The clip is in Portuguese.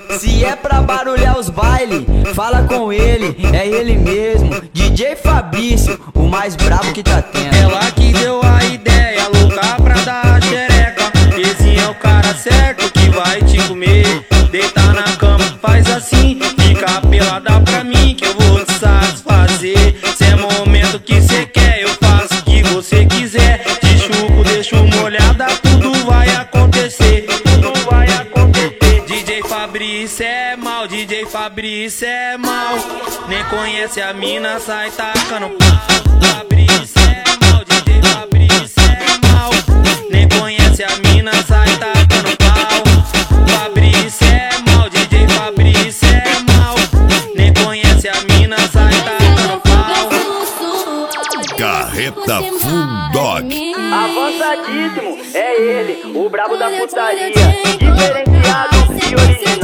Se é pra barulhar os bailes, fala com ele, é ele mesmo, DJ Fabrício, o mais brabo que tá tendo. Ela que deu a ideia, louca pra dar a xereca. Esse é o cara certo que vai te comer. Deitar na cama, faz assim, fica pelada pra mim que eu vou te satisfazer. Se é momento que cê quer, eu faço o que você quiser. Te chupo, deixo molhada, tudo vai acontecer. Tudo vai acontecer. DJ Fabrício é mal, DJ Fabrício é mal. Nem conhece a mina, sai tacando pau. Fabrício é mal, DJ Fabrício é mal. Nem conhece a mina, sai tacando pau. Fabrício é mal, DJ Fabrício é mal. Nem conhece a mina, sai tacando pau. Carreta Full Dog. Avançadíssimo, é ele, o brabo da putaria, diferenciado e original.